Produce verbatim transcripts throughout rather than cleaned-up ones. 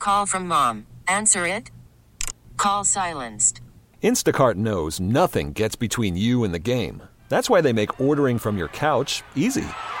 call from mom. Answer it. Call silenced. Instacart knows nothing gets between you and the game. That's why they make ordering from your couch easy.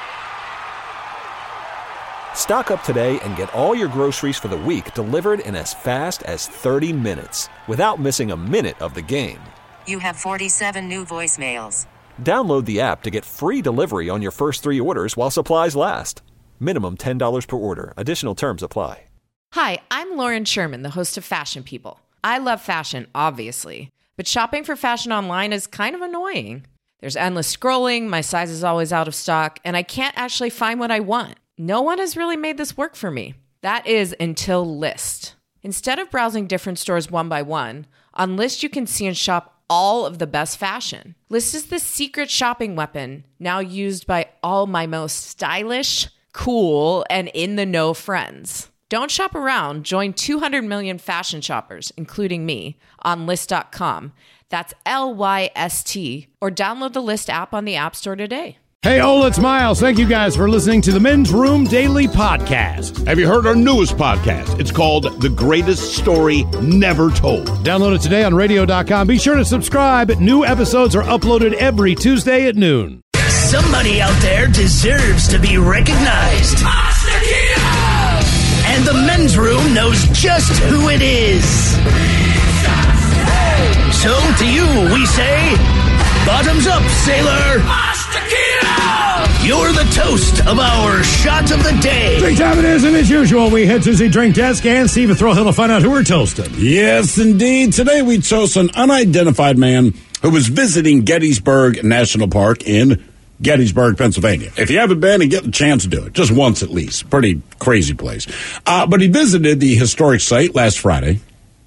Stock up today and get all your groceries for the week delivered in as fast as thirty minutes without missing a minute of the game. You have forty-seven new voicemails. Download the app to get free delivery on your first three orders while supplies last. Minimum ten dollars per order. Additional terms apply. Hi, I'm Lauren Sherman, the host of Fashion People. I love fashion, obviously, but shopping for fashion online is kind of annoying. There's endless scrolling, my size is always out of stock, and I can't actually find what I want. No one has really made this work for me. That is until Lyst. Instead of browsing different stores one by one, on Lyst you can see and shop all of the best fashion. Lyst is the secret shopping weapon now used by all my most stylish, cool, and in-the-know friends. Don't shop around. Join two hundred million fashion shoppers, including me, on Lyst dot com. That's L Y S T. Or download the Lyst app on the App Store today. Hey, Ola, it's Miles. Thank you guys for listening to the Men's Room Daily Podcast. Have you heard our newest podcast? It's called The Greatest Story Never Told. Download it today on radio dot com. Be sure to subscribe. New episodes are uploaded every Tuesday at noon. Somebody out there deserves to be recognized. And the Men's Room knows just who it is. So to you, we say, bottoms up, sailor. You're the toast of our shot of the day. Drink time it is, and as usual, we head to the drink desk and Steve and Throwhill to find out who we're toasting. Yes, indeed. Today we toast an unidentified man who was visiting Gettysburg National Park in Gettysburg, Pennsylvania. If you haven't been and get the chance to do it, just once at least. Pretty crazy place. Uh, but he visited the historic site last Friday.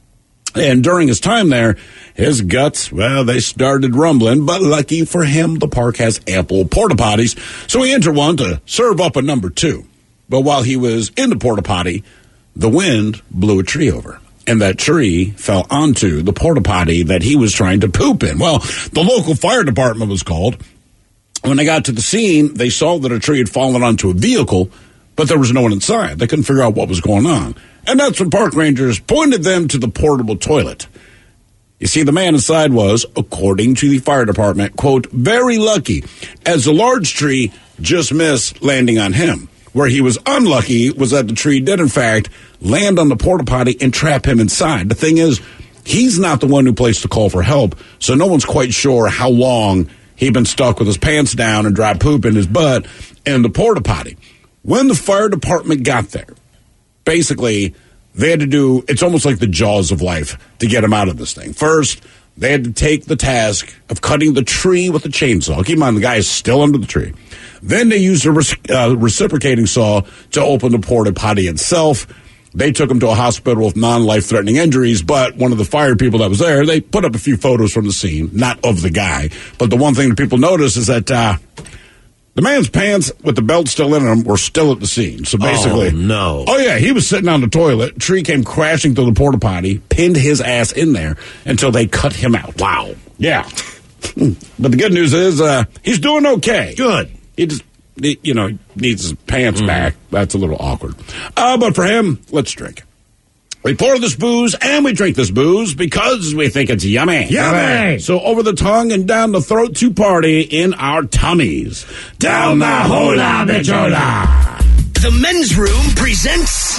And during his time there, his guts, well, they started rumbling. But lucky for him, the park has ample porta potties. So he entered one to serve up a number two. But while he was in the porta potty, the wind blew a tree over. And that tree fell onto the porta potty that he was trying to poop in. Well, the local fire department was called. When they got to the scene, they saw that a tree had fallen onto a vehicle, but there was no one inside. They couldn't figure out what was going on. And that's when park rangers pointed them to the portable toilet. You see, the man inside was, according to the fire department, quote, very lucky, as the large tree just missed landing on him. Where he was unlucky was that the tree did, in fact, land on the porta potty and trap him inside. The thing is, he's not the one who placed the call for help, so no one's quite sure how long he'd been stuck with his pants down and dry poop in his butt in the porta potty. When the fire department got there, basically, they had to do, it's almost like the jaws of life to get him out of this thing. First, they had to take the task of cutting the tree with a chainsaw. Keep in mind, the guy is still under the tree. Then they used a uh, reciprocating saw to open the porta potty itself. They took him to a hospital with non-life-threatening injuries, but one of the fire people that was there, they put up a few photos from the scene, not of the guy. But the one thing that people noticed is that uh, the man's pants with the belt still in them were still at the scene. So basically, oh, no. Oh, yeah, he was sitting on the toilet. Tree came crashing through the porta potty, pinned his ass in there until they cut him out. Wow. Yeah. But the good news is uh, he's doing okay. Good. He just, you know, needs his pants mm. back. That's a little awkward. Uh, but for him, let's drink. We pour this booze and we drink this booze because we think it's yummy. Yummy! So over the tongue and down the throat to party in our tummies. Down the hola bichola. The Men's Room presents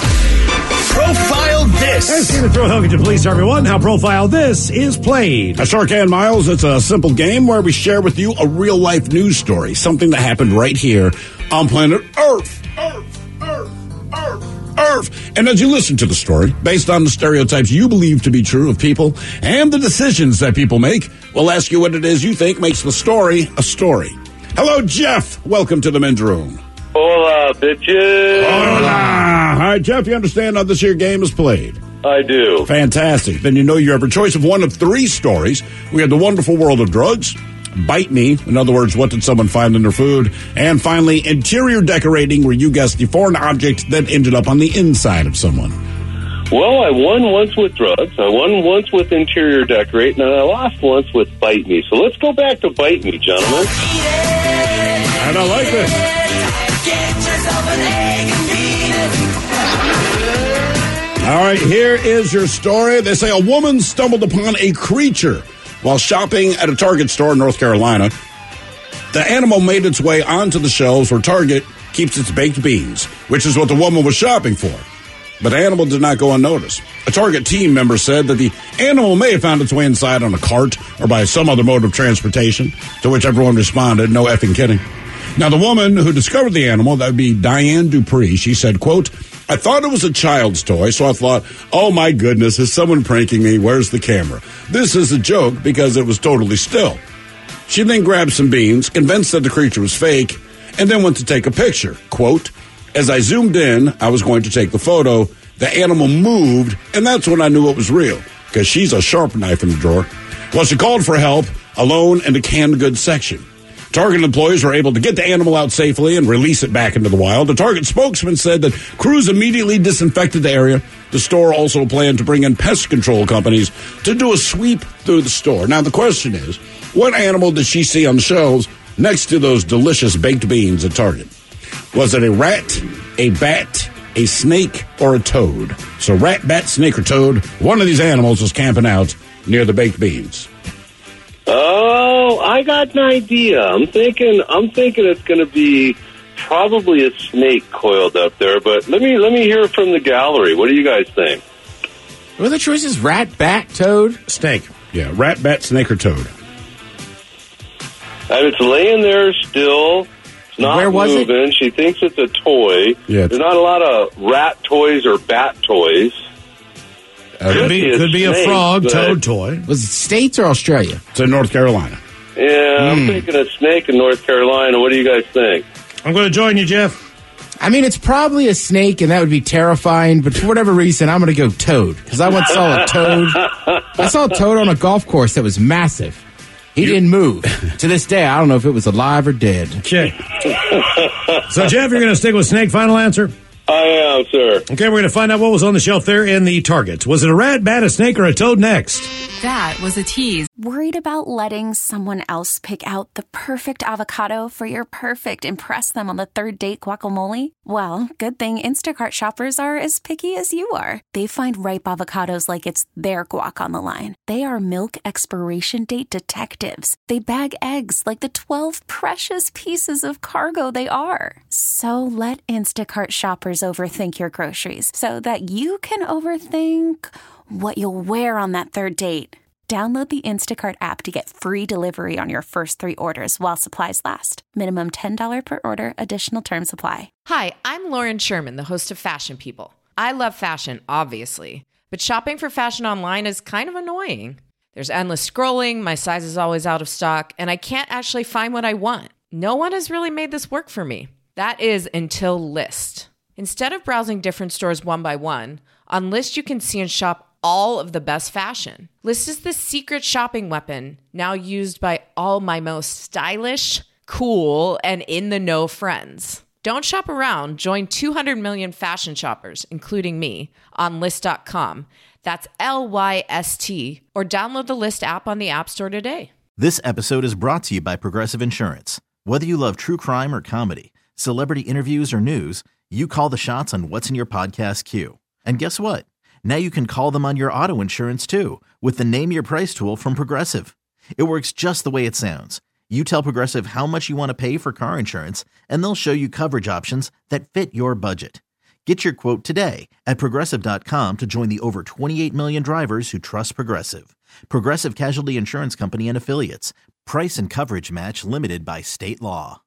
Profile This. Hey, Stephen Throwhill, could you please tell everyone how Profile This is played? I sure can, Miles. It's a simple game where we share with you a real-life news story, something that happened right here on planet Earth. Earth, Earth, Earth, Earth. And as you listen to the story, based on the stereotypes you believe to be true of people and the decisions that people make, we'll ask you what it is you think makes the story a story. Hello, Jeff. Welcome to the Men's Room. Hola, bitches. Hola. All right, Jeff, you understand how this here game is played? I do. Fantastic. Then you know you have a choice of one of three stories. We have The Wonderful World of Drugs, Bite Me, in other words, what did someone find in their food, and finally, Interior Decorating, where you guessed the foreign object that ended up on the inside of someone. Well, I won once with drugs, I won once with Interior Decorating, and I lost once with Bite Me. So let's go back to Bite Me, gentlemen. I don't like this. Get yourself an egg and beat it. All right, here is your story. They say a woman stumbled upon a creature while shopping at a Target store in North Carolina. The animal made its way onto the shelves where Target keeps its baked beans, which is what the woman was shopping for. But the animal did not go unnoticed. A Target team member said that the animal may have found its way inside on a cart or by some other mode of transportation, to which everyone responded, no effing kidding. Now, the woman who discovered the animal, that would be Diane Dupree, she said, quote, I thought it was a child's toy, so I thought, oh my goodness, is someone pranking me? Where's the camera? This is a joke because it was totally still. She then grabbed some beans, convinced that the creature was fake, and then went to take a picture. Quote, as I zoomed in, I was going to take the photo. The animal moved, and that's when I knew it was real, because she's a sharp knife in the drawer. Well, she called for help, alone in the canned goods section. Target employees were able to get the animal out safely and release it back into the wild. The Target spokesman said that crews immediately disinfected the area. The store also planned to bring in pest control companies to do a sweep through the store. Now, the question is, what animal did she see on the shelves next to those delicious baked beans at Target? Was it a rat, a bat, a snake, or a toad? So rat, bat, snake, or toad, one of these animals was camping out near the baked beans. Oh, I got an idea. I'm thinking I'm thinking it's going to be probably a snake coiled up there, but let me let me hear from the gallery. What do you guys think? What are the choices? Rat, bat, toad? Snake. Yeah, rat, bat, snake, or toad. And it's laying there still. It's not Where was moving. it? She thinks it's a toy. Yeah, There's not a lot of rat toys or bat toys. Uh, could be, could be a snake, frog, but- toad toy. Was it States or Australia? It's in North Carolina. Yeah, I'm Hmm. thinking a snake in North Carolina. What do you guys think? I'm going to join you, Jeff. I mean, it's probably a snake, and that would be terrifying, but for whatever reason, I'm going to go toad, because I once saw a toad. I saw a toad on a golf course that was massive. He didn't move. To this day, I don't know if it was alive or dead. Okay. So, Jeff, you're going to stick with snake, final answer? I am, sir. Okay, we're going to find out what was on the shelf there in the Target. Was it a rat, bat, a snake, or a toad next? That was a tease. Worried about letting someone else pick out the perfect avocado for your perfect impress them on the third date guacamole? Well, good thing Instacart shoppers are as picky as you are. They find ripe avocados like it's their guac on the line. They are milk expiration date detectives. They bag eggs like the twelve precious pieces of cargo they are. So let Instacart shoppers overthink your groceries so that you can overthink what you'll wear on that third date. Download the Instacart app to get free delivery on your first three orders while supplies last. Minimum ten dollars per order. Additional terms apply. Hi, I'm Lauren Sherman, the host of Fashion People. I love fashion, obviously, but shopping for fashion online is kind of annoying. There's endless scrolling, my size is always out of stock, and I can't actually find what I want. No one has really made this work for me. That is until Lyst. Instead of browsing different stores one by one, on Lyst you can see and shop all of the best fashion. Lyst is the secret shopping weapon now used by all my most stylish, cool, and in-the-know friends. Don't shop around. Join two hundred million fashion shoppers, including me, on Lyst dot com. That's L Y S T, or download the Lyst app on the App Store today. This episode is brought to you by Progressive Insurance. Whether you love true crime or comedy, celebrity interviews or news, you call the shots on what's in your podcast queue. And guess what? Now you can call them on your auto insurance too with the Name Your Price tool from Progressive. It works just the way it sounds. You tell Progressive how much you want to pay for car insurance, and they'll show you coverage options that fit your budget. Get your quote today at Progressive dot com to join the over twenty-eight million drivers who trust Progressive. Progressive Casualty Insurance Company and Affiliates. Price and coverage match limited by state law.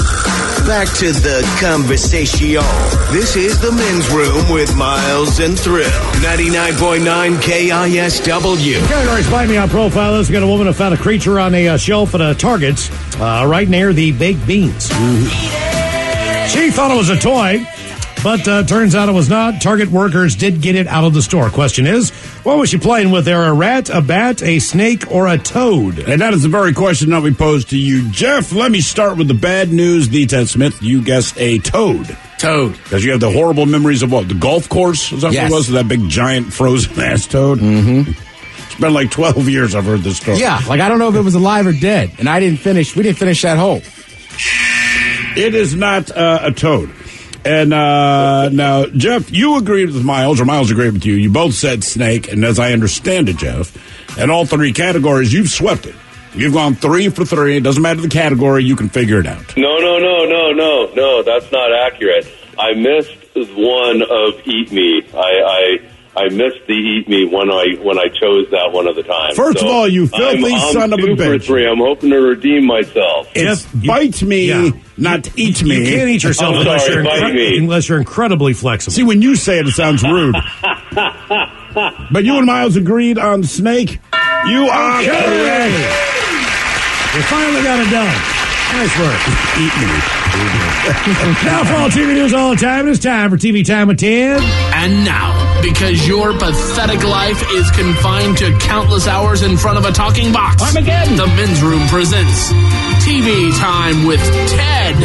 Back to the conversation. This is the men's room with Miles and Thrill. ninety-nine point nine K I S W. Categories Find Me on Profiles. We got a woman who found a creature on a uh, shelf at a Target uh, right near the baked beans. Mm-hmm. She thought it was a toy, but uh, turns out it was not. Target workers did get it out of the store. Question is, what was she playing with there? A rat, a bat, a snake, or a toad? And that is the very question that we posed to you, Jeff. Let me start with the bad news. The Ted Smith, you guessed a toad. Toad. Because you have the horrible memories of what? The golf course? Is that Yes. what it was? That big giant frozen ass toad? Mm-hmm. It's been like twelve years I've heard this story. Yeah, like I don't know if it was alive or dead, and I didn't finish. We didn't finish that hole. It is not uh, a toad. And uh, now, Jeff, you agreed with Miles, or Miles agreed with you. You both said snake, and as I understand it, Jeff, in all three categories, you've swept it. You've gone three for three. It doesn't matter the category. You can figure it out. No, no, no, no, no, no. That's not accurate. I missed one of Eat Me. I, I, I missed the Eat Me when I when I chose that one of the time. First so of all, you filthy I'm, I'm son of a two bitch. For three. I'm hoping to redeem myself. It's Jeff, you- bite me, yeah. not eat me. You can't eat yourself I'm unless, sorry, you're bite incre- me. unless you're incredibly flexible. See, when you say it, it sounds rude. But you and Miles agreed on snake. You are Okay. correct. You finally got it done. Nice work. Eat me. Now for all T V news all the time, it's time for T V Time with Ted. And now, because your pathetic life is confined to countless hours in front of a talking box, Armageddon. the Men's Room presents T V Time with Ted.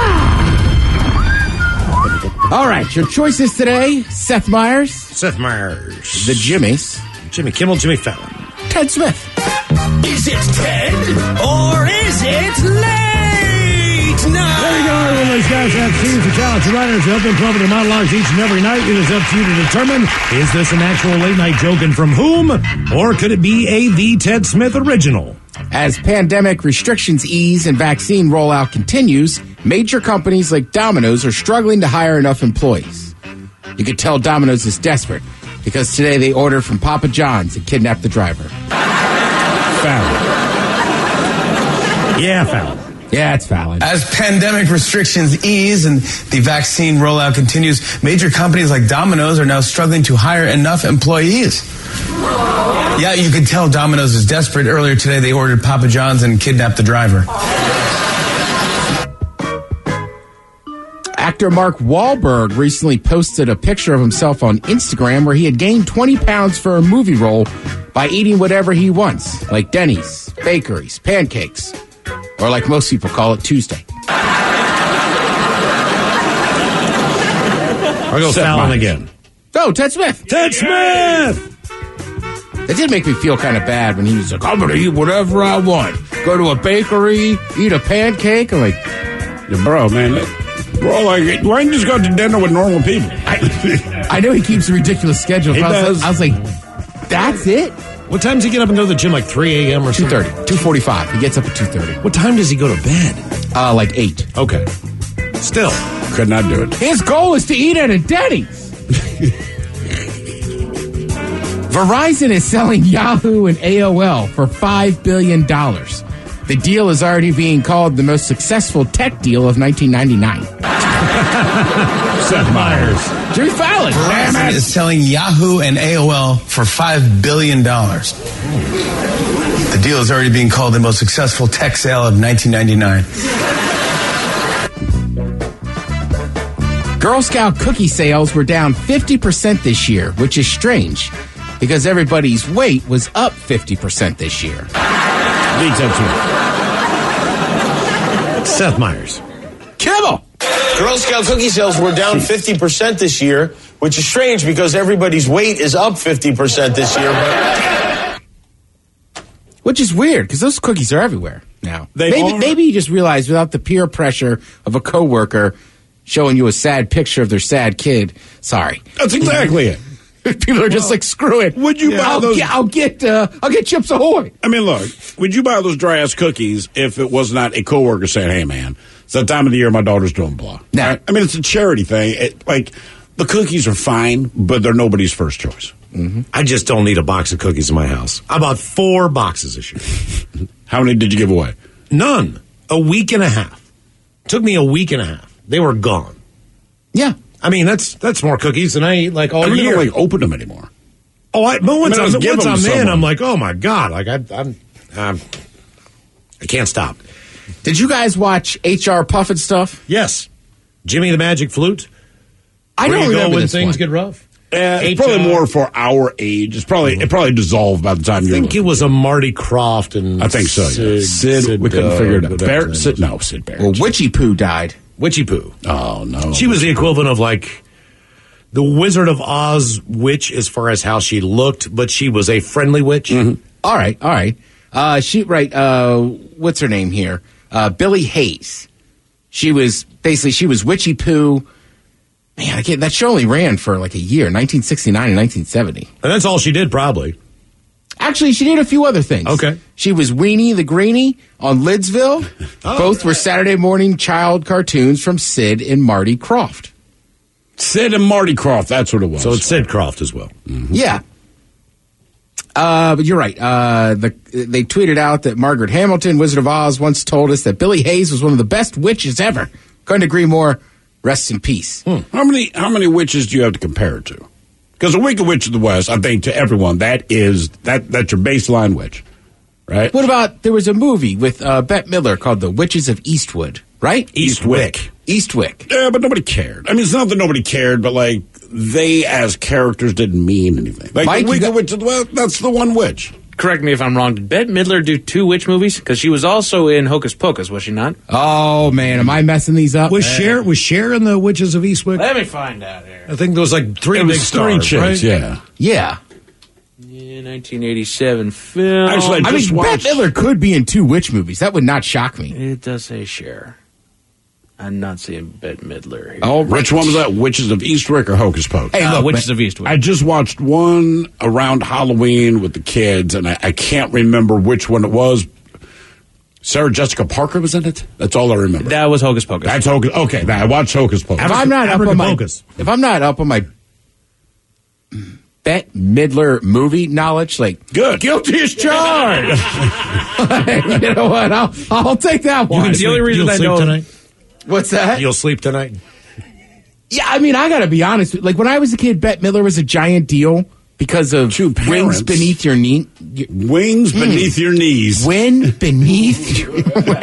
All right, your choices today: Seth Meyers, Seth Meyers. the Jimmys, Jimmy Kimmel, Jimmy Fallon. Ted Smith. Is it Ted or is it late There night? you go. Everyone, these guys have scenes for talented writers who help them come up with their monologues each and every night. It is up to you to determine, is this an actual late night joke and from whom? Or could it be a The Ted Smith original? As pandemic restrictions ease and vaccine rollout continues, major companies like Domino's are struggling to hire enough employees. You could tell Domino's is desperate because today they ordered from Papa John's and kidnapped the driver. Fallon. Yeah, Fallon. Yeah, it's Fallon. As pandemic restrictions ease and the vaccine rollout continues, major companies like Domino's are now struggling to hire enough employees. Yeah, you could tell Domino's is desperate. Earlier today, they ordered Papa John's and kidnapped the driver. Actor Mark Wahlberg recently posted a picture of himself on Instagram where he had gained twenty pounds for a movie role by eating whatever he wants, like Denny's, bakeries, pancakes, or like most people call it, Tuesday. I'll go Seth Fallon Meyers. again. Oh, Ted Smith. Ted Smith! It did make me feel kind of bad when he was like, I'm going to eat whatever I want. Go to a bakery, eat a pancake. I'm like, Yeah, bro, man. Bro, like, why don't you just go to dinner with normal people? I, I know he keeps a ridiculous schedule. He but I, does. was like, I was like, that's it? What time does he get up and go to the gym? Like three a.m. or two something? thirty, two forty-five. He gets up at two thirty. What time does he go to bed? Uh, like eight. Okay. Still. Could not do it. His goal is to eat at a Denny's. Verizon is selling Yahoo and A O L for five billion dollars. The deal is already being called the most successful tech deal of nineteen ninety-nine. Seth Meyers. Jimmy Fallon. Verizon is selling Yahoo and A O L for five billion dollars. The deal is already being called the most successful tech sale of nineteen ninety-nine. Girl Scout cookie sales were down fifty percent this year, which is strange because everybody's weight was up fifty percent this year. The Ted Smith. Seth Meyers. Kimmel. Girl Scout cookie sales were down fifty percent this year, which is strange because everybody's weight is up fifty percent this year. But Which is weird because those cookies are everywhere now. They maybe, are. maybe you just realize without the peer pressure of a coworker showing you a sad picture of their sad kid. Sorry, That's exactly it. people are just like, screw it. Would you buy I'll those? Get, I'll get. Uh, I'll get Chips Ahoy. I mean, look, would you buy those dry ass cookies if it was not a coworker saying, "Hey, man, it's that time of the year my daughter's doing blah." No. Right? I mean, it's a charity thing. It, like the cookies are fine, but they're nobody's first choice. I just don't need a box of cookies in my house. I bought four boxes this year. How many did you give away? None. A week and a half. Took me a week and a half. They were gone. Yeah. I mean, that's that's more cookies than I eat like all I mean, you year. don't like open them anymore. Oh, I, but once I mean, I I'm, was giving once I'm them in, someone. I'm like, oh my god, like I, I'm, I'm, I can't stop. Did you guys watch H R Puffin stuff? Yes, Jimmy the Magic Flute. I Where don't you go remember when this things one. get rough. Uh, it's H probably R. more for our age. It's probably it probably dissolved by the time I you. think it was a Marty Croft and I think so. Yeah. Sid, Sid, we couldn't uh, figure it out. whatever Bear, his Sid, name no, Sid Barrett. Well, Witchy Poo died. Witchy Poo. Oh no, She was the equivalent of like the Wizard of Oz witch as far as how she looked, but she was a friendly witch. Mm-hmm. All right, all right. Uh, she right. Uh, what's her name here? Uh, Billy Hayes. She was basically she was Witchy Poo, Man, I can't, that show only ran for like a year, nineteen sixty-nine and nineteen seventy. And that's all she did, probably. Actually, she did a few other things. Okay. She was Weenie the Greenie on Lidsville. Oh. Both were Saturday morning child cartoons from Sid and Marty Krofft. Sid and Marty Krofft, that's what it was. So it's Sid Krofft as well. Mm-hmm. Yeah. Uh, but you're right. Uh, the, they tweeted out that Margaret Hamilton, Wizard of Oz, once told us that Billy Hayes was one of the best witches ever. Couldn't agree more. Rest in peace. Hmm. How many how many witches do you have to compare it to? Because the Wicked Witch of the West, I think to everyone, that is that that's your baseline witch, right? What about, there was a movie with uh, Bette Midler called The Witches of Eastwood, right? Eastwick. Eastwick. Yeah, but nobody cared. I mean, it's not that nobody cared, but like they as characters didn't mean anything. Like Mike, the Wicked got- Witch of the West, that's the one witch. Correct me if I'm wrong. Did Bette Midler do two witch movies? Because she was also in Hocus Pocus, was she not? Oh, man, am I messing these up? Was Cher, was Cher in the Witches of Eastwick? Let me find out here. I think there was like three It big was three stars, chicks, right? yeah. Yeah. Yeah, nineteen eighty-seven film. Actually, I just mean, watched- Bette Midler could be in two witch movies. That would not shock me. It does say Cher. I'm not seeing Bette Midler here. Oh, Which one was that? Witches of Eastwick or Hocus Pocus? Hey, Uh, look, Witches man, of Eastwick. I just watched one around Halloween with the kids, and I, I can't remember which one it was. Sarah Jessica Parker was in it. That's all I remember. That was Hocus Pocus. That's Hocus. Okay, now I watched Hocus Pocus. if I'm not up on my, Abracadabocus. if I'm not up on my Bette Midler movie knowledge, like Good. guilty as charged. You know what? I'll I'll take that You one. can The sleep, only reason you'll I sleep know- tonight. What's that? You'll sleep tonight. Yeah, I mean, I got to be honest. Like when I was a kid, Bette Midler was a giant deal because of Two Wings parents. Beneath Your Knee. Wings beneath your knees. Wind beneath your.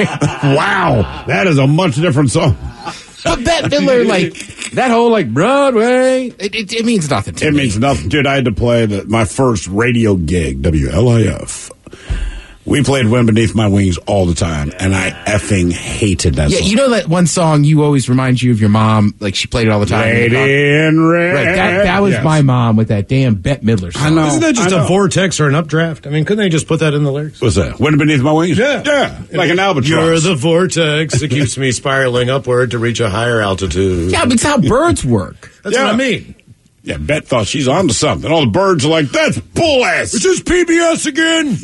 Wow, that is a much different song. But Bette Midler, like that whole like Broadway, it, it, it means nothing to It me. means nothing, dude. I had to play the, my first radio gig, W L I F. We played "Wind Beneath My Wings" all the time, and I effing hated that Yeah, song. you know that one song you always reminds you of your mom, like she played it all the time. Lady in Red. Right, that, that was Yes. my mom with that damn Bette Midler song. I know. Isn't that just I a know. vortex or an updraft? I mean, couldn't they just put that in the lyrics? What's that? "Wind Beneath My Wings"? Yeah. yeah, like an albatross. You're the vortex that keeps me spiraling upward to reach a higher altitude. Yeah, but it's how birds work. That's Yeah. what I mean. Yeah, Bet thought she's on to something. All the birds are like, "That's bull ass." Is this P B S again?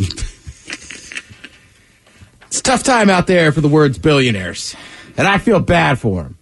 It's a tough time out there for the words billionaires, and I feel bad for them.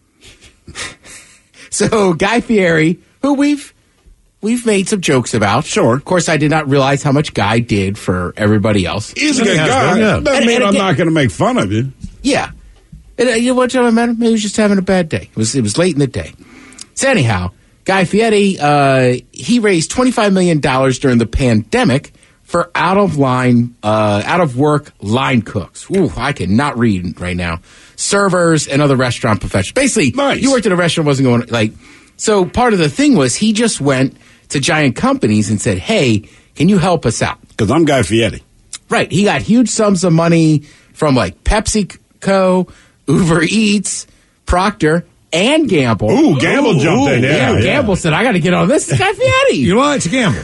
So Guy Fieri, who we've we've made some jokes about. Sure. Of course, I did not realize how much Guy did for everybody else. He's a He good has guy. been, yeah. Doesn't And- mean and I'm again- not going to make fun of you. Yeah. And, uh, you know what time I met him? He was just having a bad day. It was it was late in the day. So anyhow, Guy Fieri, uh, he raised twenty-five million dollars during the pandemic for out of line, uh, out of work line cooks. Ooh, I cannot read right now. Servers and other restaurant professionals. Basically, Nice. you worked at a restaurant, wasn't going like. So part of the thing was he just went to giant companies and said, "Hey, can you help us out?" Because I'm Guy Fieri. Right. He got huge sums of money from like PepsiCo, Uber Eats, Procter, and Gamble. Ooh, Gamble jumped in. Yeah, yeah. Gamble said, I got to get on this. It's Guy Fieri. You know what? It's a gamble.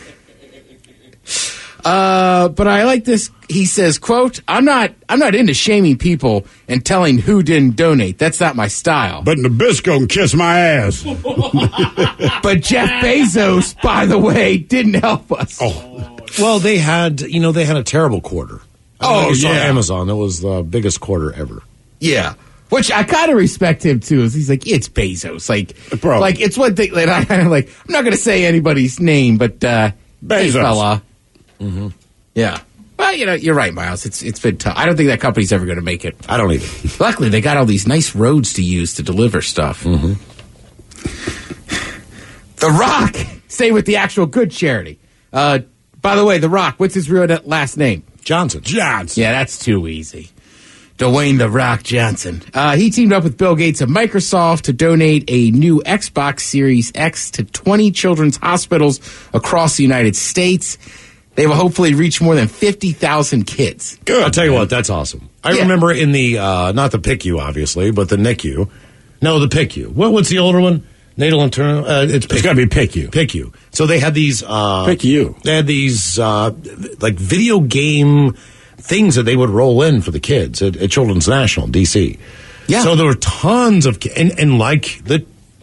Uh, but I like this. He says, quote, I'm not, I'm not into shaming people and telling who didn't donate. That's not my style. But Nabisco can kiss my ass. But Jeff Bezos, by the way, didn't help us. Oh, Well, they had, you know, they had a terrible quarter. I don't know Oh, if you saw yeah. Amazon. That was the biggest quarter ever. Yeah. Which I kind of respect him too. Is he's like, it's Bezos. Like, Bro. like it's one thing. Like, I kind of like, I'm not going to say anybody's name, but uh, hey, Bezos. fella. Mm-hmm. Yeah. Well, you know, you're right, Miles. It's it's been tough. I don't think that company's ever going to make it. I don't either. Luckily, they got all these nice roads to use to deliver stuff. Mm-hmm. The Rock, stay with the actual good charity. Uh, by the way, The Rock, what's his real last name? Johnson. Johnson. Yeah, that's too easy. Dwayne The Rock Johnson. Uh, he teamed up with Bill Gates of Microsoft to donate a new Xbox Series X to twenty children's hospitals across the United States. They will hopefully reach more than fifty thousand kids. Good. I'll tell you what, that's awesome. I Yeah. remember in the, uh, not the P I C U, obviously, but the N I C U. No, the P I C U. What, what's the older one? Natal internal. Uh, it's It's got to be P I C U. P I C U. So they had these. Uh, P I C U. They had these uh, like video game things that they would roll in for the kids at, at Children's National in D C. Yeah. So there were tons of ki- and, and like the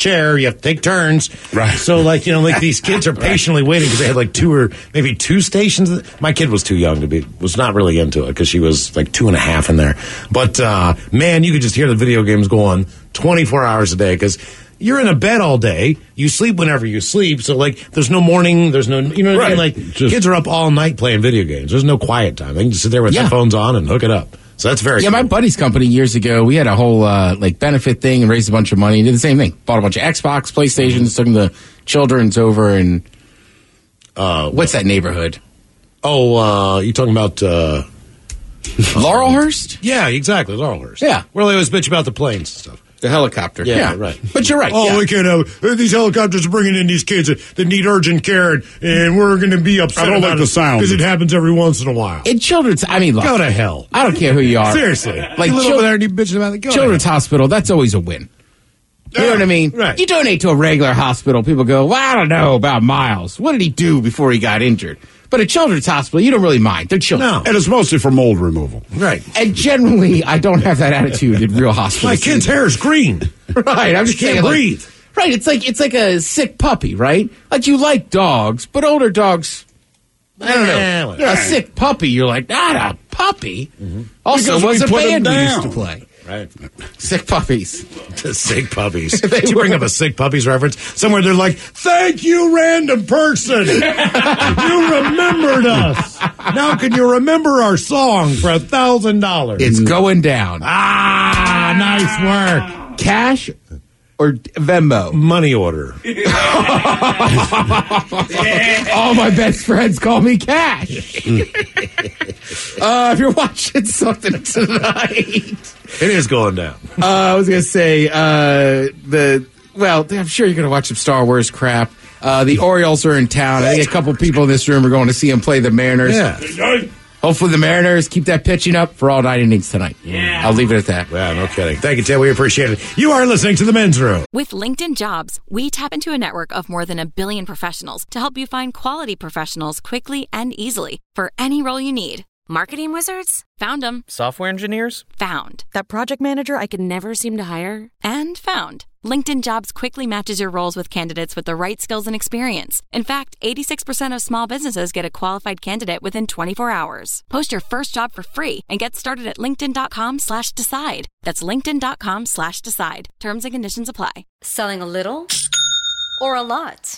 chair. You have to take turns. Right. So, like, you know, like these kids are patiently waiting because they had like two or maybe two stations. My kid was too young to be, was not really into it because she was like two and a half in there. But, uh, man, you could just hear the video games go on twenty-four hours a day because you're in a bed all day. You sleep whenever you sleep. So, like, there's no morning. There's no, you know what I mean? Like, Just- kids are up all night playing video games. There's no quiet time. They can just sit there with Yeah. headphones on and hook it up. So that's very Yeah, cool. my buddy's company years ago, we had a whole uh, like benefit thing and raised a bunch of money. Did the same thing. Bought a bunch of Xbox, PlayStations, took the children's over and uh, what's that neighborhood? Oh, uh, you talking about uh, Laurelhurst? Yeah, exactly, Laurelhurst. Yeah. Where they always bitch about the planes and stuff. The helicopter. Yeah, Yeah. right. But you're right. Oh, yeah. we can't have uh, these helicopters are bringing in these kids that, that need urgent care, and, and we're going to be upset. I don't like the sound. because it happens every once in a while. In children's, I mean, look, Go to hell. I don't care who you are. Seriously, Like you live chil- over there and you bitching about it. Go to Children's hell. Hospital, that's always a win. You know what I mean? Right. You donate to a regular hospital, people go, well, I don't know about Miles. What did he do before he got injured? But at Children's Hospital, you don't really mind. They're children. No. And it's mostly for mold removal. Right. And generally, I don't have that attitude in real hospitals. My kid's hair is green. Right. I'm just Can't saying, like- breathe. right. It's like it's like a sick puppy, right? Like you like dogs, but older dogs, I don't Yeah, know. well, You're a right. sick puppy. You're like, not a puppy. Also, Because was we a put 'em band we used down. to play. Right. Sick puppies. The sick puppies. They Did you bring were. up a sick puppies reference? Somewhere they're like, thank you, random person. You remembered us. Now can you remember our song for a thousand dollars? It's going down. Ah, nice work. Cash or Venmo? Money order. All my best friends call me Cash. uh, if you're watching something tonight, It is going down. uh, I was gonna say uh, the. Well, I'm sure you're gonna watch some Star Wars crap. Uh, the Orioles are in town. I think a couple people in this room are going to see them play the Mariners. Yeah. Hopefully, the Mariners keep that pitching up for all nine innings tonight. Yeah, I'll leave it at that. Well, no kidding. Thank you, Tim. We appreciate it. You are listening to The Men's Room. With LinkedIn Jobs, we tap into a network of more than a billion professionals to help you find quality professionals quickly and easily for any role you need. Marketing wizards? Found them. Software engineers? Found. That project manager I could never seem to hire? And found. LinkedIn Jobs quickly matches your roles with candidates with the right skills and experience. In fact, eighty-six percent of small businesses get a qualified candidate within twenty-four hours. Post your first job for free and get started at linkedin.com slash decide. That's linkedin.com slash decide. Terms and conditions apply. Selling a little or a lot?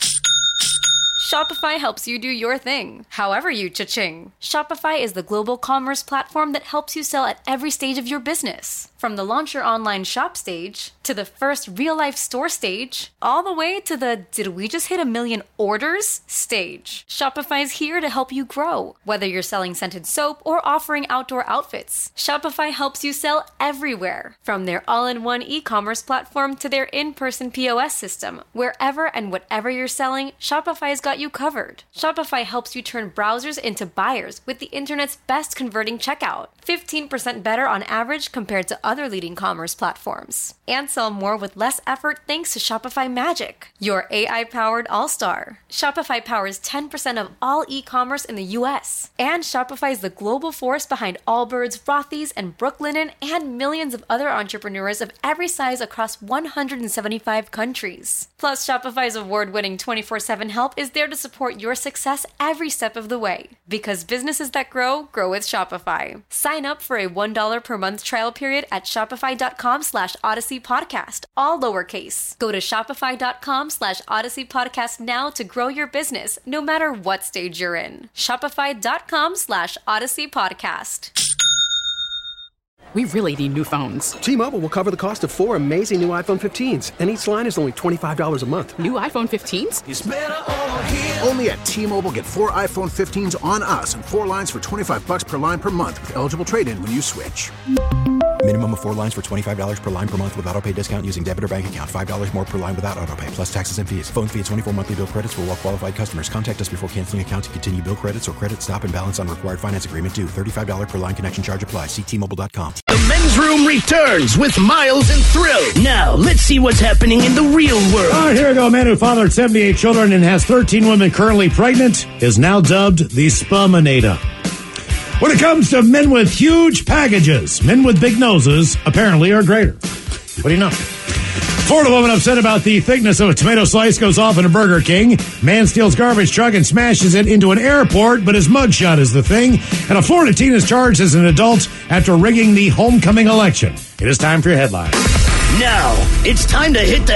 Shopify helps you do your thing, however you cha-ching. Shopify is the global commerce platform that helps you sell at every stage of your business. From the launch your online shop stage, to the first real-life store stage, all the way to the did we just hit a million orders stage. Shopify's here to help you grow. Whether you're selling scented soap or offering outdoor outfits, Shopify helps you sell everywhere. From their all-in-one e-commerce platform to their in-person P O S system, wherever and whatever you're selling, Shopify's got you covered. Shopify helps you turn browsers into buyers with the internet's best converting checkout. fifteen percent better on average compared to other leading commerce platforms. And sell more with less effort thanks to Shopify Magic, your A I-powered all-star. Shopify powers ten percent of all e-commerce in the U S. And Shopify is the global force behind Allbirds, Rothy's, and Brooklinen, and millions of other entrepreneurs of every size across one hundred seventy-five countries. Plus, Shopify's award-winning twenty-four seven help is there to support your success every step of the way. Because businesses that grow, grow with Shopify. Sign up for a one dollar per month trial period at shopify.com slash odyssey podcast, all lowercase. Go to shopify.com slash odyssey podcast now to grow your business, no matter what stage you're in. Shopify.com slash odyssey podcast. We really need new phones. T-Mobile will cover the cost of four amazing new iPhone fifteens, and each line is only twenty-five dollars a month. New iPhone fifteens? It's better over here. Only at T-Mobile, get four iPhone fifteens on us and four lines for twenty-five bucks per line per month with eligible trade-in when you switch. Minimum of four lines for twenty-five dollars per line per month with autopay discount using debit or bank account. five dollars more per line without autopay, plus taxes and fees. Phone fee at twenty-four monthly bill credits for well-qualified customers. Contact us before canceling account to continue bill credits or credit stop and balance on required finance agreement due. thirty-five dollars per line connection charge applies. See T Mobile dot com. The Men's Room returns with Miles and Thrill. Now, let's see what's happening in the real world. All right, here we go. A man who fathered seventy-eight children and has thirteen women currently pregnant is now dubbed the Spuminator. When it comes to men with huge packages, men with big noses apparently are greater. What do you know? Florida woman upset about the thickness of a tomato slice goes off in a Burger King. Man steals garbage truck and smashes it into an airport, but his mugshot is the thing. And a Florida teen is charged as an adult after rigging the homecoming election. It is time for your headlines. Now, it's time to hit the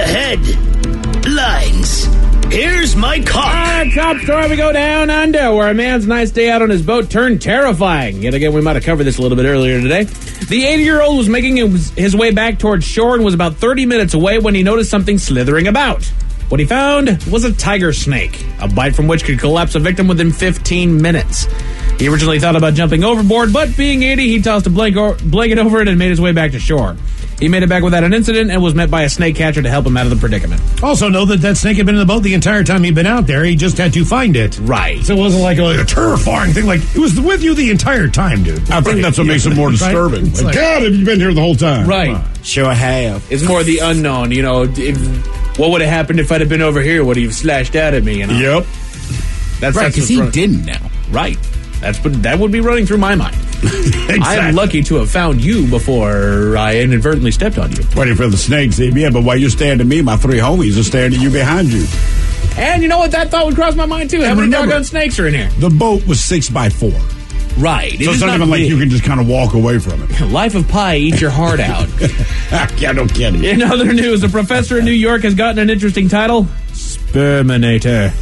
headlines. Here's my cop. Ah, top story, we go down under, where a man's nice day out on his boat turned terrifying. Yet again, we might have covered this a little bit earlier today. The eighty-year-old was making his way back towards shore and was about thirty minutes away when he noticed something slithering about. What he found was a tiger snake, a bite from which could collapse a victim within fifteen minutes. He originally thought about jumping overboard, but being eighty, he tossed a blanket over it and made his way back to shore. He made it back without an incident and was met by a snake catcher to help him out of the predicament. Also know that that snake had been in the boat the entire time he'd been out there. He just had to find it. Right. So it wasn't like a, like a terrifying thing. Like, it was with you the entire time, dude. I think right. that's what yeah. makes it more disturbing. Right? Like, Like, God, have you been here the whole time? Right. Sure I have. It's more the unknown, you know. If, what would have happened if I'd have been over here? Would he have slashed out at me, you know? Yep. That's Right, that's because what's he run- didn't know. Right. That's that would be running through my mind. Exactly. I am lucky to have found you before I inadvertently stepped on you. Waiting for the snakes. Yeah, but while you're staring at me, my three homies are staring at you behind you. And you know what? That thought would cross my mind, too. How many remember- doggone snakes are in here? The boat was six by four. Right. It So is it's not, even like big. you can just kind of walk away from it. Life of Pi, eat your heart out. Yeah, no kidding. In other news, a professor in New York has gotten an interesting title. Sperminator.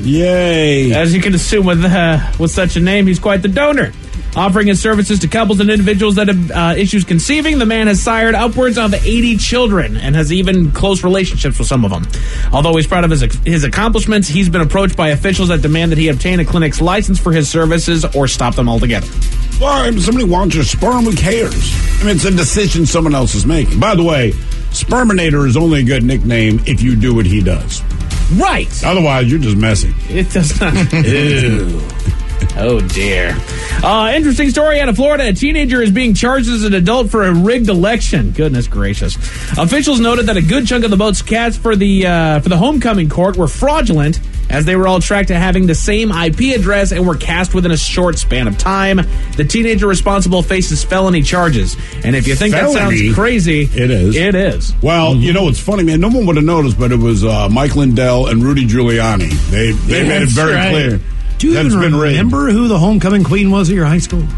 Yay. As you can assume with, uh, with such a name, he's quite the donor. Offering his services to couples and individuals that have uh, issues conceiving, the man has sired upwards of eighty children and has even close relationships with some of them. Although he's proud of his, his accomplishments, he's been approached by officials that demand that he obtain a clinic's license for his services or stop them altogether. Well, if somebody wants your sperm, who cares? I mean, it's a decision someone else is making. By the way, Sperminator is only a good nickname if you do what he does. Right. Otherwise, you're just messing. It does not. Ew. Oh, dear. Uh, interesting story out of Florida. A teenager is being charged as an adult for a rigged election. Goodness gracious. Officials noted that a good chunk of the votes cast for the uh, for the homecoming court were fraudulent, as they were all tracked to having the same I P address and were cast within a short span of time. The teenager responsible faces felony charges. And if you think Felony? that sounds crazy, It is. It is. Well, you know what's funny, man? No one would have noticed, but it was uh, Mike Lindell and Rudy Giuliani. They they Yeah, made it that's very right. clear. Do you That's even been rigged. remember who the homecoming queen was at your high school?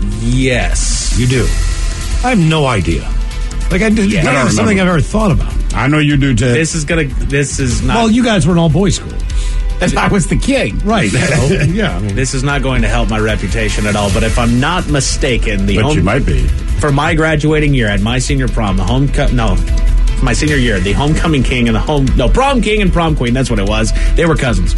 Yes. You do. I have no idea. Like, I did, Yeah, I not don't even something remember. I've ever thought about. I know you do, Ted. This is gonna. This is not. Well, you guys were an all-boys school. And I was the king. Right. So, yeah. I mean, This is not going to help my reputation at all. But if I'm not mistaken, the but home, you might be. for my graduating year at my senior prom, the homecoming no, for my senior year, the homecoming king and the home no prom king and prom queen. That's what it was. They were cousins.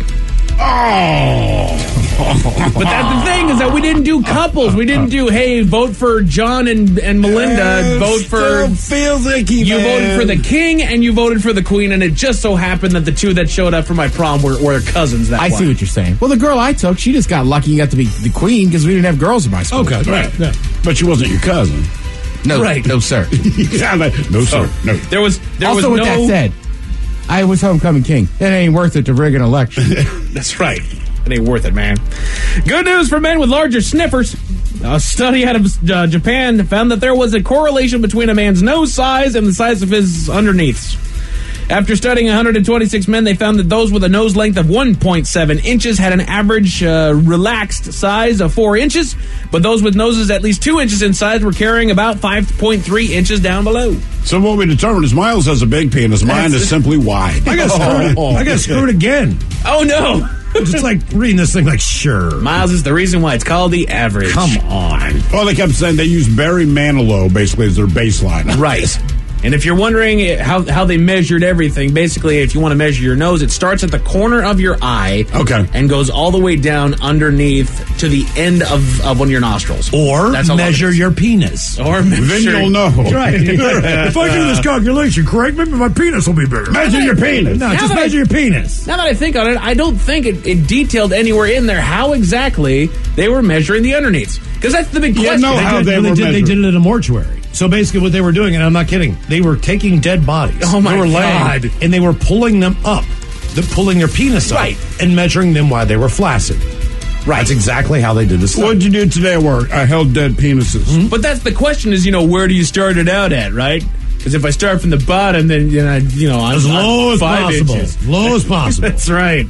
Oh. But that's the thing is that we didn't do couples. We didn't do hey vote for John and and Melinda. It vote for. still feels icky, You man. voted for the king and you voted for the queen, and it just so happened that the two that showed up for my prom were, were cousins. That I one. see what you're saying. Well, the girl I took, she just got lucky and got to be the queen because we didn't have girls in my school. okay. Right. Yeah. But she wasn't your cousin. No, Right. no, sir. Yeah, like, no, sir. No. There was there also, was with no. that said, I was homecoming king. It ain't worth it to rig an election. That's right. It ain't worth it, man. Good news for men with larger sniffers. A study out of uh, Japan found that there was a correlation between a man's nose size and the size of his underneaths. After studying one hundred twenty-six men, they found that those with a nose length of one point seven inches had an average uh, relaxed size of four inches, but those with noses at least two inches in size were carrying about five point three inches down below. So what we determined is Miles has a big penis. Mine That's- is simply wide. I got screwed. I got screwed again. Oh, no. Just like reading this thing, like, sure. Miles is the reason why it's called the average. Come on. Well, they kept saying they use Barry Manilow basically as their baseline. Right. And if you're wondering how, how they measured everything, basically, if you want to measure your nose, it starts at the corner of your eye. Okay. And goes all the way down underneath to the end of, of one of your nostrils. Or That's how long it measure is. your penis. Or measure. Then you'll know. Right. If I do this calculation correct, maybe my penis will be bigger. Measure your penis. No, Now just that I- measure your penis. Now that I think on it, I don't think it, it detailed anywhere in there how exactly they were measuring the underneaths. Because that's the big Yeah, question. no, They how did, they they, were did, they measured. did it in a mortuary. So basically what they were doing, and I'm not kidding, they were taking dead bodies. Oh, my they were God. laying, and they were pulling them up, the, pulling their penis up, Right. and measuring them while they were flaccid. Right. That's exactly how they did this. What'd you do today at work? I held dead penises. But that's the question is, you know, where do you start it out at, right? Because if I start from the bottom, then you know, you know I'm as low I'm as five possible. Inches. Low as possible. That's right.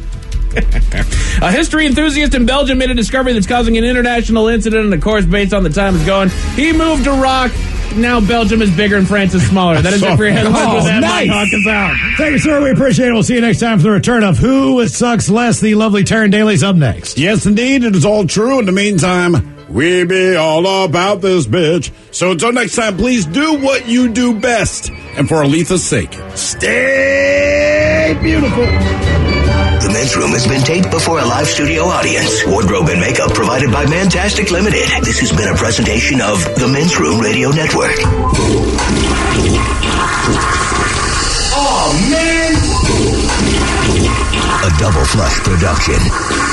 A history enthusiast in Belgium made a discovery that's causing an international incident, and of course, based on the time it's going, he moved to rock. Now Belgium is bigger and France is smaller. That is it for your headlines. Oh, With that, nice. Mike Hawkins out. Thank you, sir. We appreciate it. We'll see you next time for the return of Who Sucks Less. The lovely Taryn Daly's up next. Yes, indeed. It is all true. In the meantime, we be all about this bitch. So until next time, please do what you do best. And for Aletha's sake, stay beautiful. The Men's Room has been taped before a live studio audience. Wardrobe and makeup provided by Mantastic Limited. This has been a presentation of the Men's Room Radio Network. Oh, man! A Double Flush production.